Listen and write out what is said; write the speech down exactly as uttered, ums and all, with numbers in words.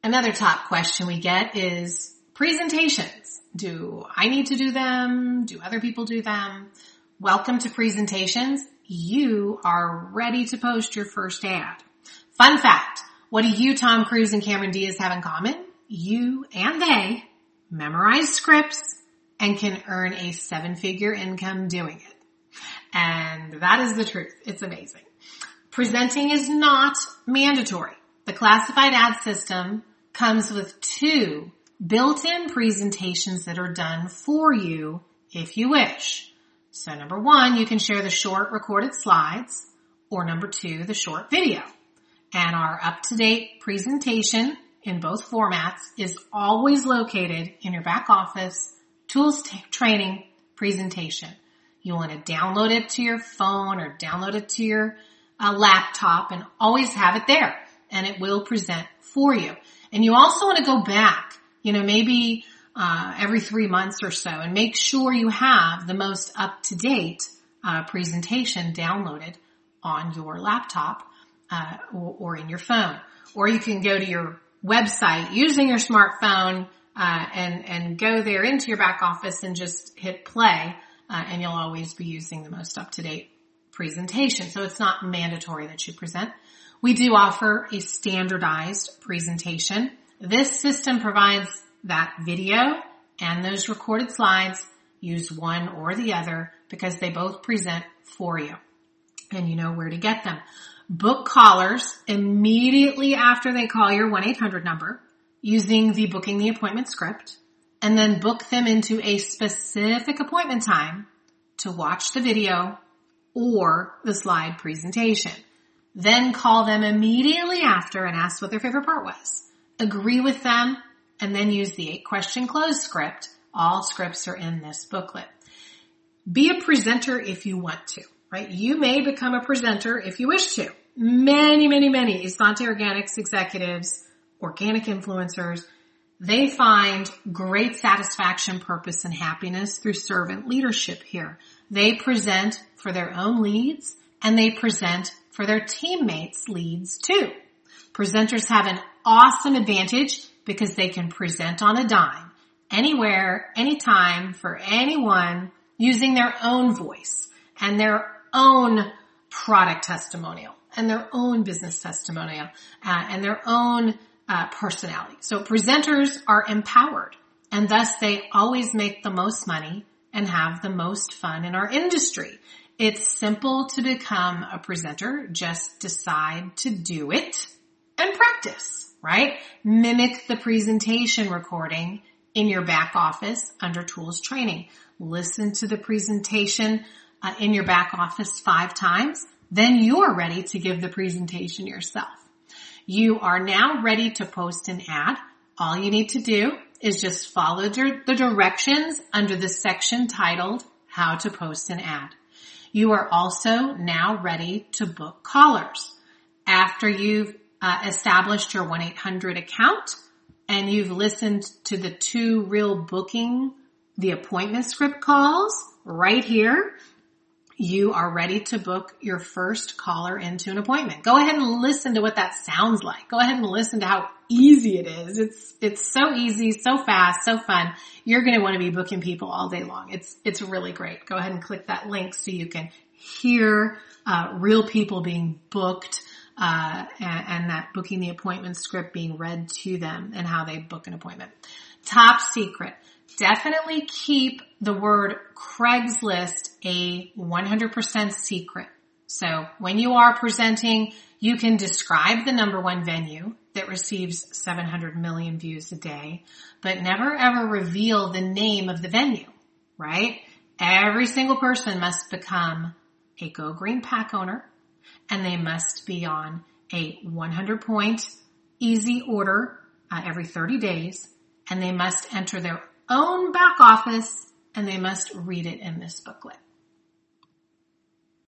Another top question we get is presentations. Do I need to do them? Do other people do them? Welcome to presentations. You are ready to post your first ad. Fun fact, what do you, Tom Cruise and Cameron Diaz have in common? You and they memorize scripts and can earn a seven-figure income doing it. And that is the truth. It's amazing. Presenting is not mandatory. The classified ad system comes with two built-in presentations that are done for you if you wish. So number one, you can share the short recorded slides, or number two, the short video. And our up-to-date presentation in both formats is always located in your back office, tools, t- training, presentation. You want to download it to your phone or download it to your uh, laptop and always have it there, and it will present for you. And you also want to go back, you know, maybe uh every three months or so, and make sure you have the most up-to-date uh presentation downloaded on your laptop uh or, or in your phone. Or you can go to your website using your smartphone uh and and go there into your back office and just hit play, uh, and you'll always be using the most up-to-date presentation. So it's not mandatory that you present. We do offer a standardized presentation. This system provides that video and those recorded slides. Use one or the other because they both present for you, and you know where to get them. Book callers immediately after they call your one eight hundred number using the booking the appointment script, and then book them into a specific appointment time to watch the video or the slide presentation. Then call them immediately after and ask what their favorite part was. Agree with them, and then use the eight question close script. All scripts are in this booklet. Be a presenter if you want to, right? You may become a presenter if you wish to. Many, many, many Esante Organics executives, organic influencers, they find great satisfaction, purpose, and happiness through servant leadership here. They present for their own leads, and they present for their teammates' leads too. Presenters have an awesome advantage because they can present on a dime, anywhere, anytime, for anyone, using their own voice and their own product testimonial and their own business testimonial uh, and their own uh, personality. So presenters are empowered, and thus they always make the most money and have the most fun in our industry. It's simple to become a presenter. Just decide to do it and practice, right? Mimic the presentation recording in your back office under tools training. Listen to the presentation uh, in your back office five times. Then you're ready to give the presentation yourself. You are now ready to post an ad. All you need to do is just follow the directions under the section titled How to Post an Ad. You are also now ready to book callers. After you've uh, established your one eight hundred account and you've listened to the two real booking, the appointment script calls right here, you are ready to book your first caller into an appointment. Go ahead and listen to what that sounds like. Go ahead and listen to how easy it is. It's, it's so easy, so fast, so fun. You're going to want to be booking people all day long. It's, it's really great. Go ahead and click that link so you can hear, uh, real people being booked, uh, and, and that booking the appointment script being read to them and how they book an appointment. Top secret. Definitely keep the word Craigslist a one hundred percent secret. So when you are presenting, you can describe the number one venue that receives seven hundred million views a day, but never ever reveal the name of the venue, right? Every single person must become a Go Green Pack owner, and they must be on a one hundred point easy order uh, every thirty days, and they must enter their own back office, and they must read it in this booklet.